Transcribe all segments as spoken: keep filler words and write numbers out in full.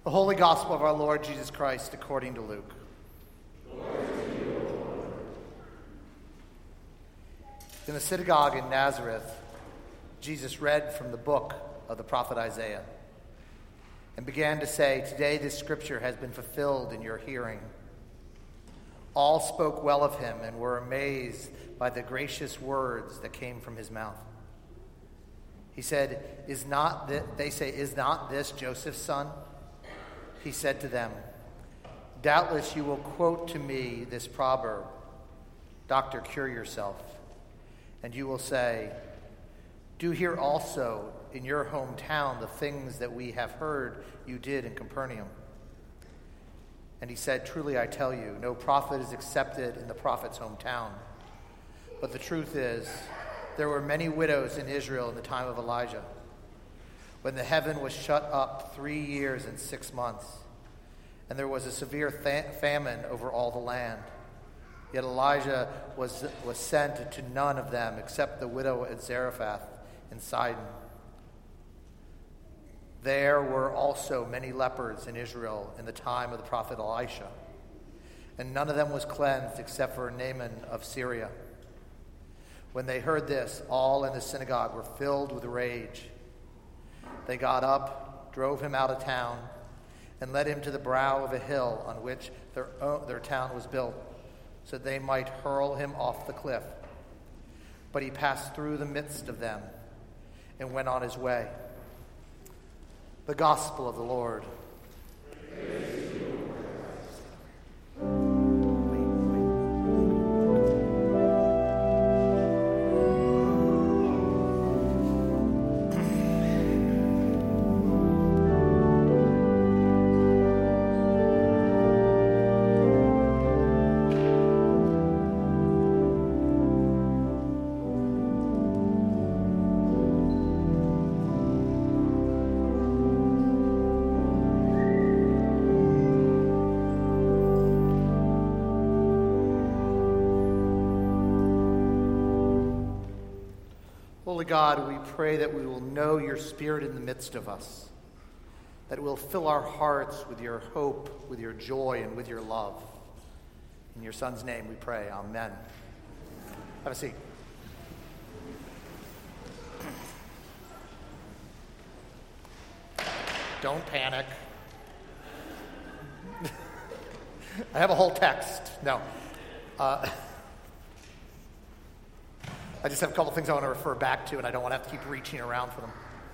The Holy Gospel of our Lord Jesus Christ according to Luke. Glory to you, O Lord. In the synagogue in Nazareth, Jesus read from the book of the prophet Isaiah and began to say, "Today this scripture has been fulfilled in your hearing." All spoke well of him and were amazed by the gracious words that came from his mouth. He said, "Is not th-, they say, is not this Joseph's son?" He said to them, "Doubtless you will quote to me this proverb, 'Doctor, cure yourself.' And you will say, 'Do here also in your hometown the things that we have heard you did in Capernaum.' And he said, 'Truly I tell you, no prophet is accepted in the prophet's hometown. But the truth is, there were many widows in Israel in the time of Elijah, when the heaven was shut up three years and six months, and there was a severe th- famine over all the land. Yet Elijah was, was sent to none of them except the widow at Zarephath in Sidon. There were also many lepers in Israel in the time of the prophet Elisha, and none of them was cleansed except for Naaman of Syria.' When they heard this, all in the synagogue were filled with rage. They got up, drove him out of town, and led him to the brow of a hill on which their, own, their town was built, so that they might hurl him off the cliff. But he passed through the midst of them and went on his way." The Gospel of the Lord. Praise to you, Lord. Holy God, we pray that we will know your Spirit in the midst of us, that it will fill our hearts with your hope, with your joy, and with your love. In your Son's name we pray. Amen. Have a seat. Don't panic. I have a whole text. No. Uh, I just have a couple things I want to refer back to, and I don't want to have to keep reaching around for them.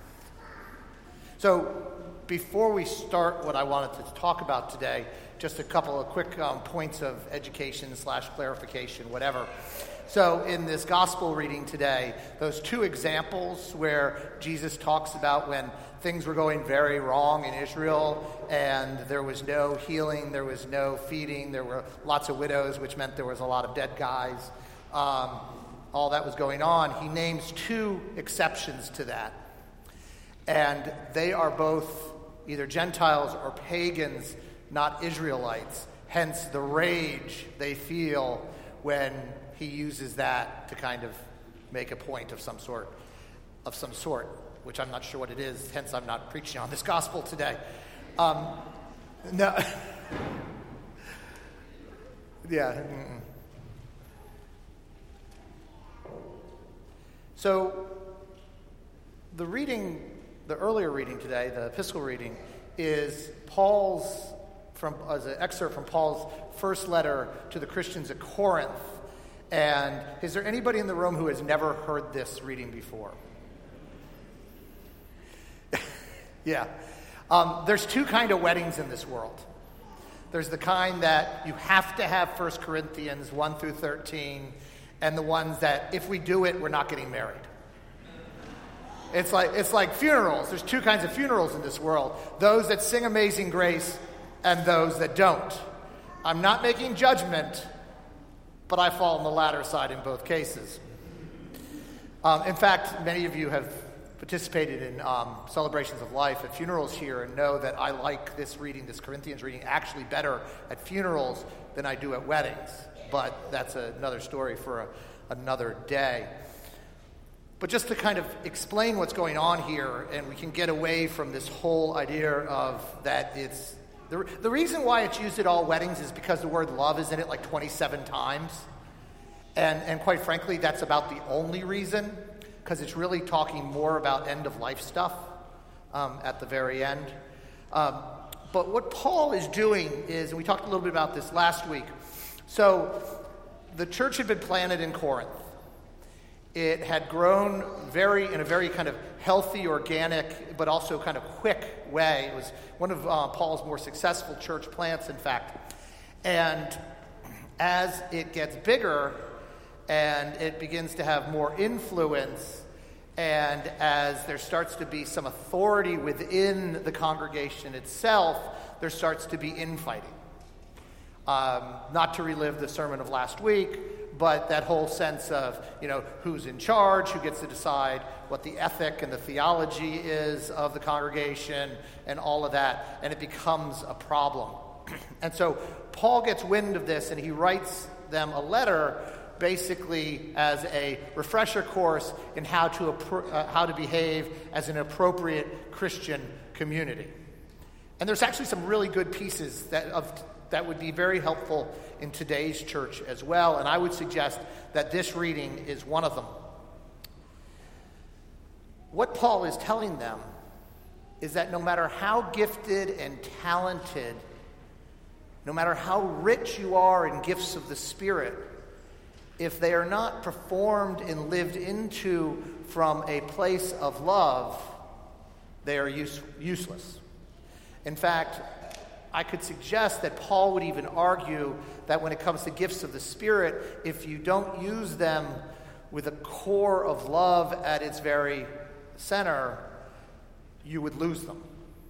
So before we start what I wanted to talk about today, just a couple of quick um, points of education slash clarification, whatever. So in this gospel reading today, those two examples where Jesus talks about when things were going very wrong in Israel and there was no healing, there was no feeding, there were lots of widows, which meant there was a lot of dead guys. Um, all that was going on. He names two exceptions to that. And they are both either Gentiles or pagans, not Israelites. Hence the rage they feel when he uses that to kind of make a point of some sort, of some sort, which I'm not sure what it is. Hence, I'm not preaching on this gospel today. Um, no. yeah. Mm-mm. So, the reading, the earlier reading today, the epistle reading, is Paul's, from as an excerpt from Paul's first letter to the Christians at Corinth. And is there anybody in the room who has never heard this reading before? yeah. Um, there's two kind of weddings in this world. There's the kind that you have to have First Corinthians one through thirteen, and the ones that if we do it, we're not getting married. It's like it's like funerals. There's two kinds of funerals in this world. Those that sing Amazing Grace and those that don't. I'm not making judgment, but I fall on the latter side in both cases. Um, in fact, many of you have participated in um, celebrations of life at funerals here and know that I like this reading, this Corinthians reading, actually better at funerals than I do at weddings. But that's another story for a, another day. But just to kind of explain what's going on here, and we can get away from this whole idea of that it's... The, the reason why it's used at all weddings is because the word love is in it like twenty-seven times. And, and quite frankly, that's about the only reason, because it's really talking more about end-of-life stuff um, at the very end. Um, but what Paul is doing is, and we talked a little bit about this last week, so the church had been planted in Corinth. It had grown very in a very kind of healthy, organic, but also kind of quick way. It was one of uh, Paul's more successful church plants, in fact. And as it gets bigger and it begins to have more influence, and as there starts to be some authority within the congregation itself, there starts to be infighting. Um, not to relive the sermon of last week, but that whole sense of, you know, who's in charge, who gets to decide what the ethic and the theology is of the congregation, and all of that, and it becomes a problem. And so Paul gets wind of this, and he writes them a letter basically as a refresher course in how to uh, how to behave as an appropriate Christian community. And there's actually some really good pieces that of that would be very helpful in today's church as well, and I would suggest that this reading is one of them. What Paul is telling them is that no matter how gifted and talented, no matter how rich you are in gifts of the Spirit, if they are not performed and lived into from a place of love, they are use, useless. In fact, I could suggest that Paul would even argue that when it comes to gifts of the Spirit, if you don't use them with a core of love at its very center, you would lose them.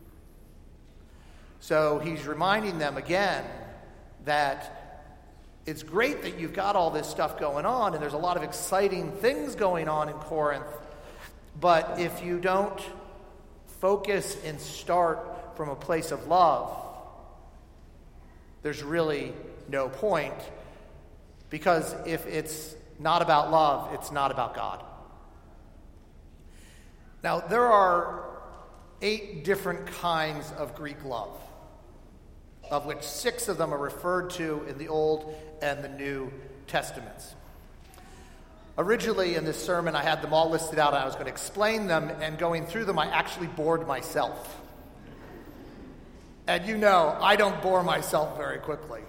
So he's reminding them again that it's great that you've got all this stuff going on, and there's a lot of exciting things going on in Corinth, but if you don't focus and start from a place of love, there's really no point, because if it's not about love, it's not about God. Now, there are eight different kinds of Greek love, of which six of them are referred to in the Old and the New Testaments. Originally in this sermon, I had them all listed out, and I was going to explain them, and going through them, I actually bored myself. And you know, I don't bore myself very quickly.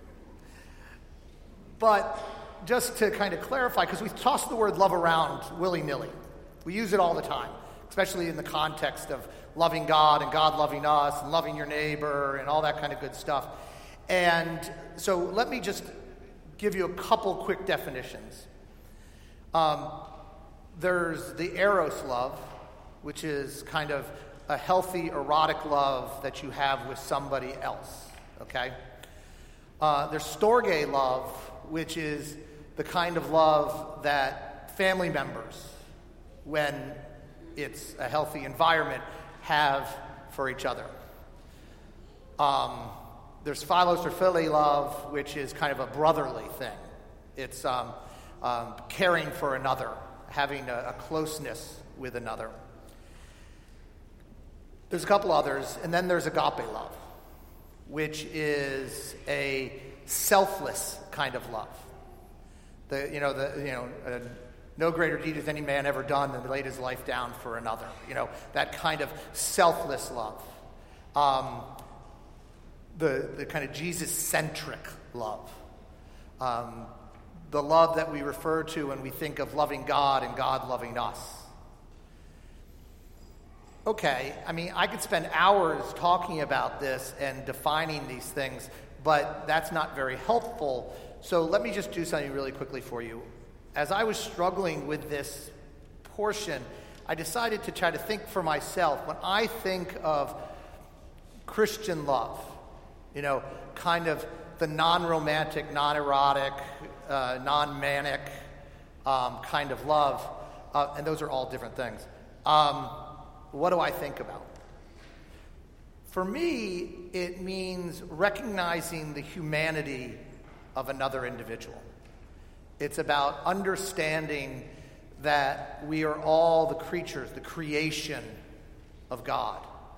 But just to kind of clarify, because we toss the word love around willy-nilly. We use it all the time, especially in the context of loving God and God loving us and loving your neighbor and all that kind of good stuff. And so let me just give you a couple quick definitions. Um, there's the eros love, which is kind of a healthy, erotic love that you have with somebody else, okay? Uh, there's storge love, which is the kind of love that family members, when it's a healthy environment, have for each other. Um, there's philos or philly love, which is kind of a brotherly thing. It's um, um, caring for another, having a, a closeness with another. There's a couple others, and then there's agape love, which is a selfless kind of love. The you know the you know uh, no greater deed has any man ever done than laid his life down for another. You know, that kind of selfless love, um, the the kind of Jesus-centric love, um, the love that we refer to when we think of loving God and God loving us. Okay, I mean, I could spend hours talking about this and defining these things, but that's not very helpful. So let me just do something really quickly for you. As I was struggling with this portion, I decided to try to think for myself. When I think of Christian love, you know, kind of the non-romantic, non-erotic, uh, non-manic um, kind of love, uh, and those are all different things. Um, What do I think about? For me, it means recognizing the humanity of another individual. It's about understanding that we are all the creatures, the creation of God.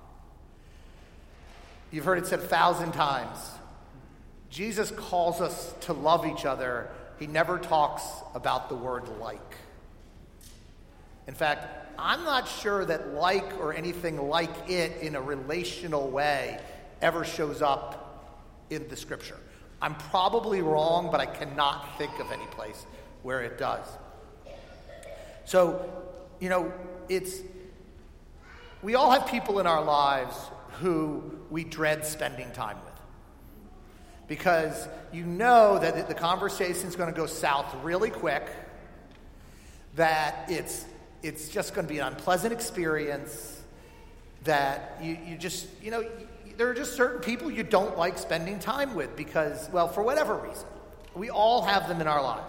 You've heard it said a thousand times. Jesus calls us to love each other. He never talks about the word like. In fact, I'm not sure that like or anything like it in a relational way ever shows up in the scripture. I'm probably wrong, but I cannot think of any place where it does. So, you know, it's, we all have people in our lives who we dread spending time with. Because you know that the conversation is going to go south really quick, that it's it's just going to be an unpleasant experience, that you, you just, you know, there are just certain people you don't like spending time with because, well, for whatever reason. We all have them in our lives.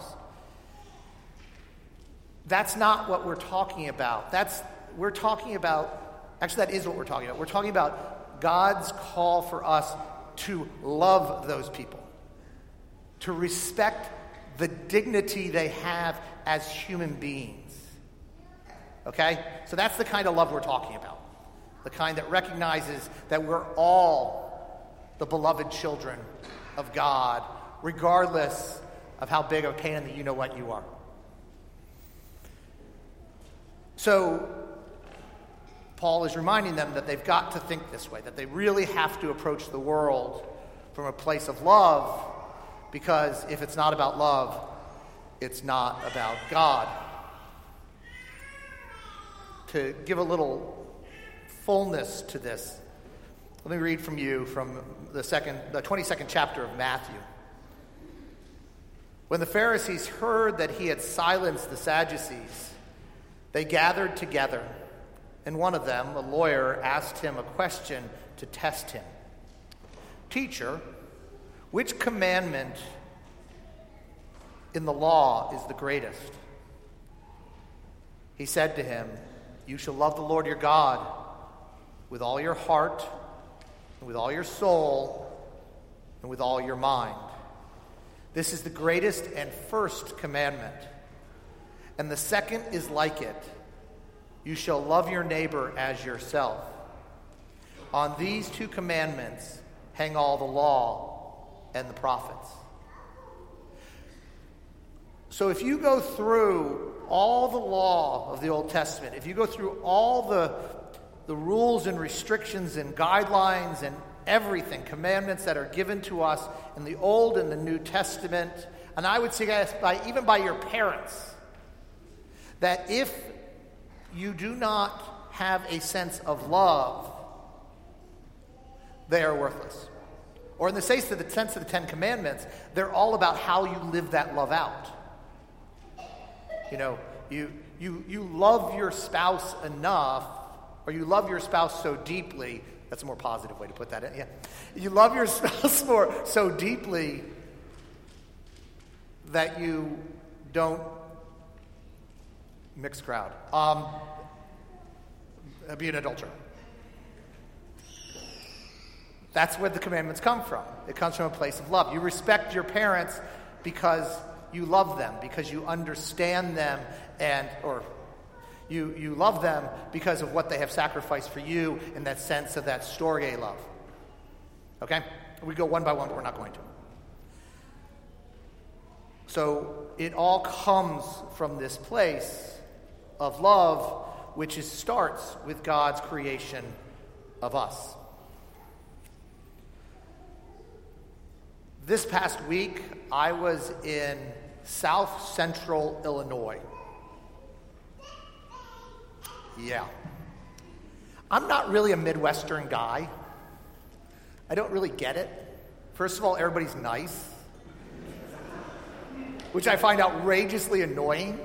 That's not what we're talking about. That's, we're talking about, actually that is what we're talking about. We're talking about God's call for us to love those people, to respect the dignity they have as human beings. Okay? So that's the kind of love we're talking about. The kind that recognizes that we're all the beloved children of God, regardless of how big of a pain in the you-know-what you are. So Paul is reminding them that they've got to think this way, that they really have to approach the world from a place of love, because if it's not about love, it's not about God. To give a little fullness to this, let me read from you from the second, the twenty-second chapter of Matthew. When the Pharisees heard that he had silenced the Sadducees, they gathered together, and one of them, a lawyer, asked him a question to test him. "Teacher, which commandment in the law is the greatest?" He said to him, "You shall love the Lord your God with all your heart, and with all your soul, and with all your mind. This is the greatest and first commandment. And the second is like it. You shall love your neighbor as yourself. On these two commandments hang all the law and the prophets." So if you go through all the law of the Old Testament, if you go through all the, the rules and restrictions and guidelines and everything, commandments that are given to us in the Old and the New Testament, and I would suggest by, even by your parents, that if you do not have a sense of love, they are worthless. Or in the sense of the sense of the Ten Commandments, they're all about how you live that love out. You know, you you you love your spouse enough, or you love your spouse so deeply. That's a more positive way to put that in. Yeah, you love your spouse more so deeply that you don't mixed crowd. Um, be an adulterer. That's where the commandments come from. It comes from a place of love. You respect your parents because you love them, because you understand them, and or you you love them because of what they have sacrificed for you in that sense of that storge love. Okay? We go one by one, but we're not going to. So it all comes from this place of love, which is, starts with God's creation of us. This past week, I was in South Central Illinois. Yeah. I'm not really a Midwestern guy. I don't really get it. First of all, everybody's nice, which I find outrageously annoying.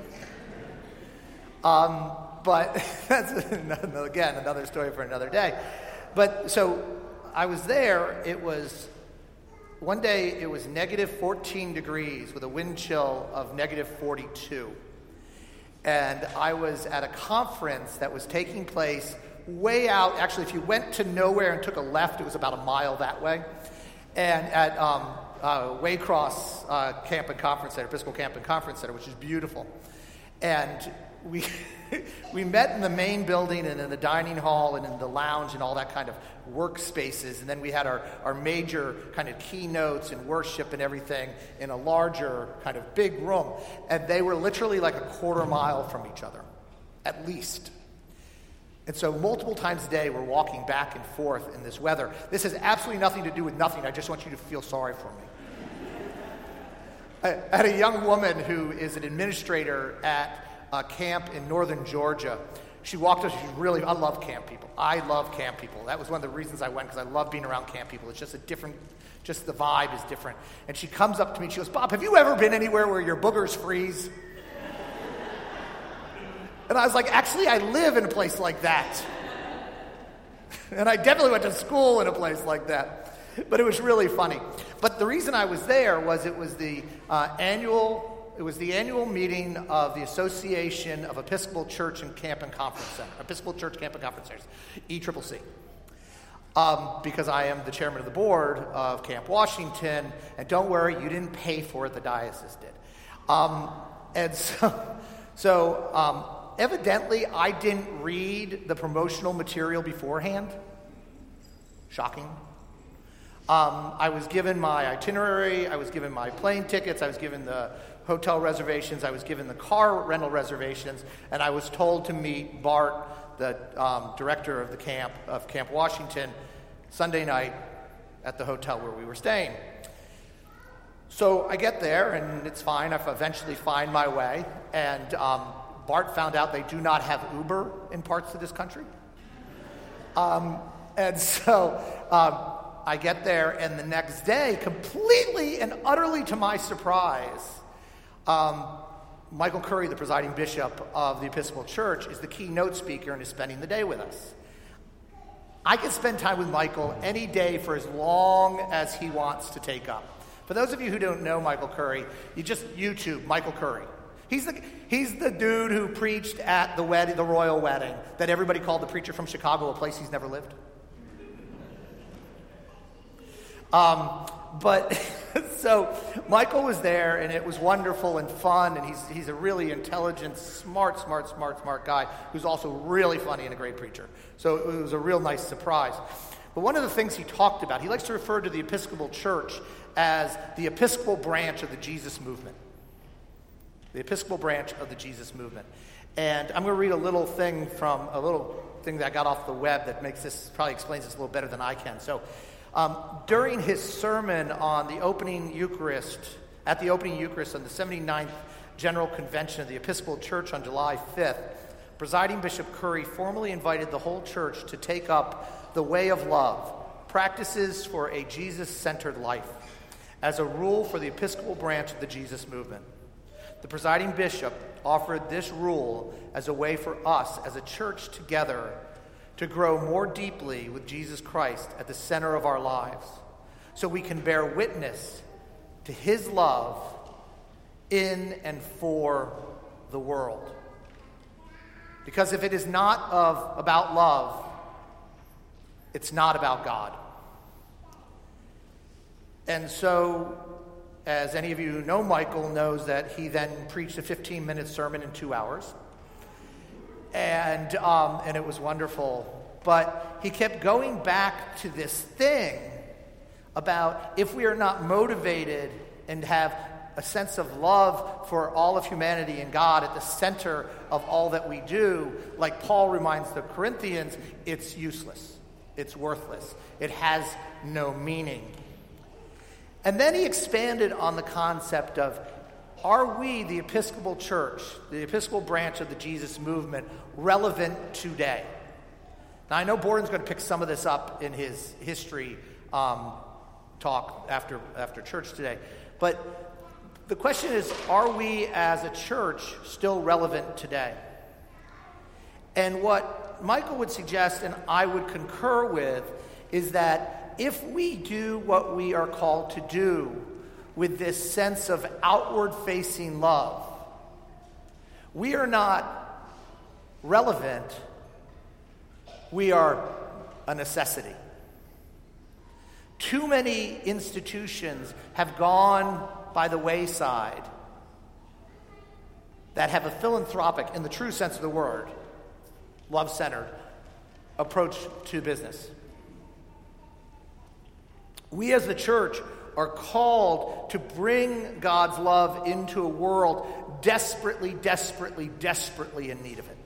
Um, but that's, again, another story for another day. But so I was there. It was, one day it was negative fourteen degrees with a wind chill of negative forty-two. And I was at a conference that was taking place way out. Actually, if you went to nowhere and took a left, it was about a mile that way. And at um, uh, Waycross uh, Camp and Conference Center, Episcopal Camp and Conference Center, which is beautiful. And we we met in the main building and in the dining hall and in the lounge and all that kind of workspaces. And then we had our, our major kind of keynotes and worship and everything in a larger kind of big room. And they were literally like a quarter mile from each other, at least. And so multiple times a day, we're walking back and forth in this weather. This has absolutely nothing to do with nothing. I just want you to feel sorry for me. I had a young woman who is an administrator at a camp in northern Georgia. She walked up, she's really, I love camp people. I love camp people. That was one of the reasons I went, because I love being around camp people. It's just a different, just the vibe is different. And she comes up to me and she goes, Bob, have you ever been anywhere where your boogers freeze? And I was like, actually, I live in a place like that. And I definitely went to school in a place like that. But it was really funny. But the reason I was there was it was the uh, annual It was the annual meeting of the Association of Episcopal Church and Camp and Conference Center, Episcopal Church Camp and Conference Centers, E C C C. Um, because I am the chairman of the board of Camp Washington, and don't worry, you didn't pay for it, the diocese did. Um, and so, so um, evidently, I didn't read the promotional material beforehand. Shocking. Um, I was given my itinerary, I was given my plane tickets, I was given the hotel reservations, I was given the car rental reservations, and I was told to meet Bart, the um, director of the camp, of Camp Washington, Sunday night at the hotel where we were staying. So I get there, and it's fine. I eventually find my way, and um, Bart found out they do not have Uber in parts of this country. Um, and so um, I get there, and the next day, completely and utterly to my surprise, Um, Michael Curry, the presiding bishop of the Episcopal Church, is the keynote speaker and is spending the day with us. I can spend time with Michael any day for as long as he wants to take up. For those of you who don't know Michael Curry, you just YouTube Michael Curry. He's the he's the dude who preached at the wedding, the royal wedding, that everybody called the preacher from Chicago, a place he's never lived. Um, but so Michael was there, and it was wonderful and fun, and he's he's a really intelligent, smart, smart, smart, smart guy who's also really funny and a great preacher. So it was a real nice surprise. But one of the things he talked about, he likes to refer to the Episcopal Church as the Episcopal branch of the Jesus movement. The Episcopal branch of the Jesus movement. And I'm going to read a little thing from, a little thing that I got off the web that makes this, probably explains this a little better than I can. So um, during his sermon on the opening Eucharist, at the opening Eucharist on the seventy-ninth General Convention of the Episcopal Church on July fifth, presiding Bishop Curry formally invited the whole church to take up the way of love, practices for a Jesus-centered life, as a rule for the Episcopal branch of the Jesus movement. The presiding bishop offered this rule as a way for us as a church together to grow more deeply with Jesus Christ at the center of our lives, so we can bear witness to his love in and for the world. Because if it is not of about love, it's not about God. And so, as any of you who know Michael knows, that he then preached a fifteen-minute sermon in two hours. And, um, and it was wonderful. But he kept going back to this thing about if we are not motivated and have a sense of love for all of humanity and God at the center of all that we do, like Paul reminds the Corinthians, it's useless. It's worthless. It has no meaning. And then he expanded on the concept of, are we, the Episcopal Church, the Episcopal branch of the Jesus movement, relevant today? Now, I know Borden's going to pick some of this up in his history um, talk after, after church today. But the question is, are we as a church still relevant today? And what Michael would suggest, and I would concur with, is that if we do what we are called to do with this sense of outward-facing love, we are not relevant, we are a necessity. Too many institutions have gone by the wayside that have a philanthropic, in the true sense of the word, love-centered approach to business. We as the church are called to bring God's love into a world desperately, desperately, desperately in need of it.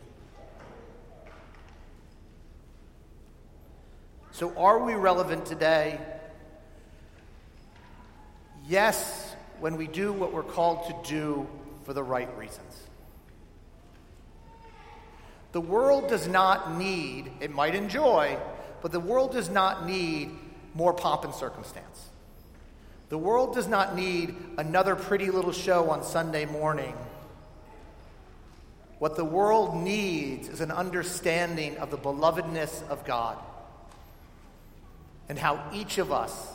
So are we relevant today? Yes, when we do what we're called to do for the right reasons. The world does not need, it might enjoy, but the world does not need more pomp and circumstance. The world does not need another pretty little show on Sunday morning. What the world needs is an understanding of the belovedness of God and how each of us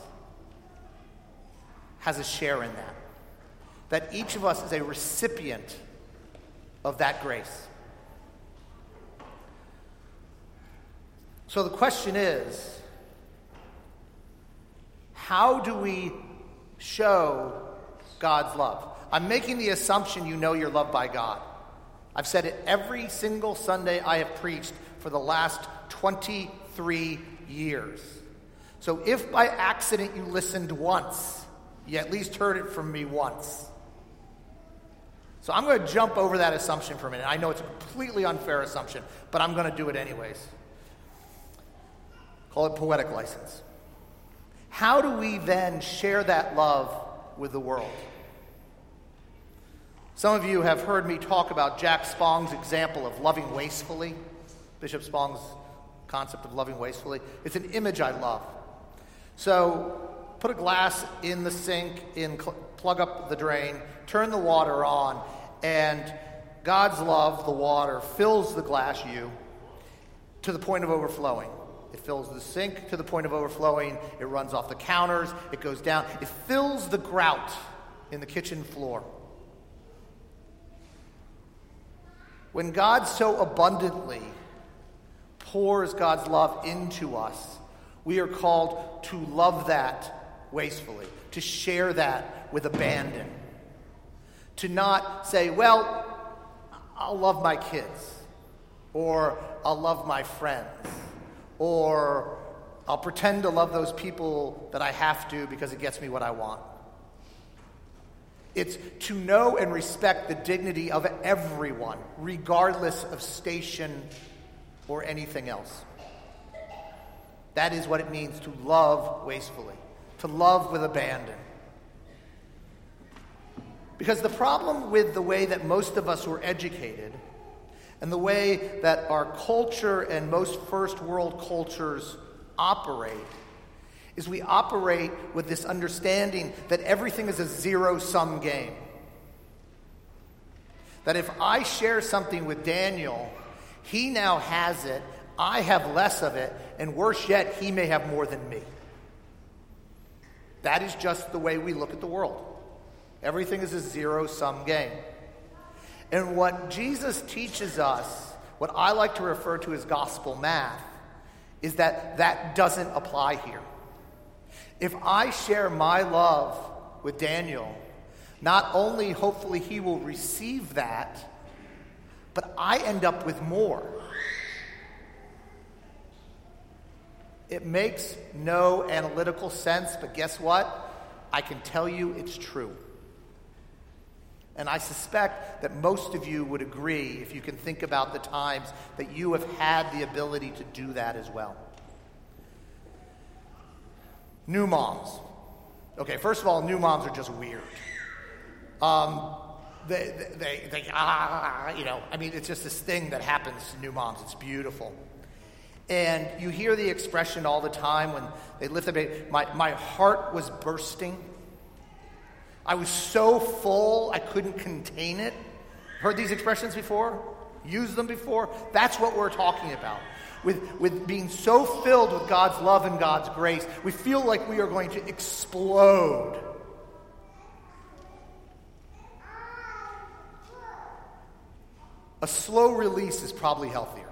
has a share in that. That each of us is a recipient of that grace. So the question is, how do we show God's love? I'm making the assumption you know you're loved by God. I've said it every single Sunday I have preached for the last twenty-three years. So if by accident you listened once, you at least heard it from me once. So I'm going to jump over that assumption for a minute. I know it's a completely unfair assumption, but I'm going to do it anyways. Call it poetic license. How do we then share that love with the world? Some of you have heard me talk about Jack Spong's example of loving wastefully, Bishop Spong's concept of loving wastefully. It's an image I love. So put a glass in the sink, in cl- plug up the drain, turn the water on, and God's love, the water, fills the glass, you, to the point of overflowing. It fills the sink to the point of overflowing. It runs off the counters. It goes down. It fills the grout in the kitchen floor. When God so abundantly pours God's love into us, we are called to love that wastefully, to share that with abandon, to not say, well, I'll love my kids, or I'll love my friends, or I'll pretend to love those people that I have to because it gets me what I want. It's to know and respect the dignity of everyone, regardless of station or anything else. That is what it means to love wastefully, to love with abandon. Because the problem with the way that most of us were educated and the way that our culture and most first world cultures operate is we operate with this understanding that everything is a zero-sum game. That if I share something with Daniel, he now has it, I have less of it, and worse yet, he may have more than me. That is just the way we look at the world. Everything is a zero-sum game. And what Jesus teaches us, what I like to refer to as gospel math, is that that doesn't apply here. If I share my love with Daniel, not only hopefully he will receive that, but I end up with more. It makes no analytical sense, but guess what? I can tell you it's true. And I suspect that most of you would agree if you can think about the times that you have had the ability to do that as well. New moms. Okay, first of all, new moms are just weird. Um, they, they, they, they, ah, you know, I mean, it's just this thing that happens to new moms. It's beautiful. And you hear the expression all the time when they lift the baby, my, my heart was bursting. I was so full, I couldn't contain it. Heard these expressions before? Used them before? That's what we're talking about. With, with being so filled with God's love and God's grace, we feel like we are going to explode. A slow release is probably healthier.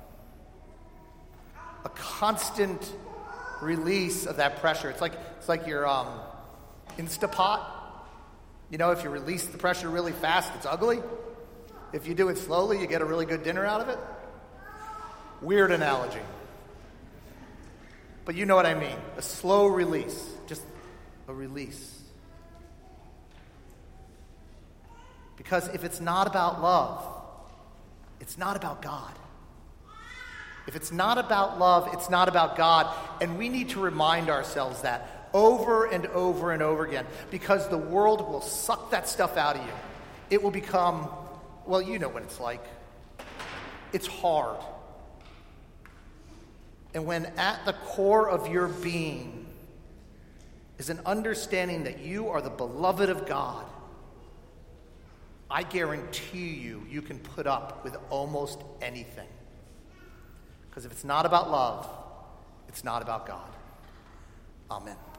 A constant release of that pressure. It's like it's like your um, Instapot. You know, if you release the pressure really fast, it's ugly. If you do it slowly, you get a really good dinner out of it. Weird analogy. But you know what I mean. A slow release. Just a release. Because if it's not about love, it's not about God. If it's not about love, it's not about God. And we need to remind ourselves that over and over and over again. Because the world will suck that stuff out of you. It will become, well, you know what it's like. It's hard. And when at the core of your being is an understanding that you are the beloved of God, I guarantee you, you can put up with almost anything. Because if it's not about love, it's not about God. Amen.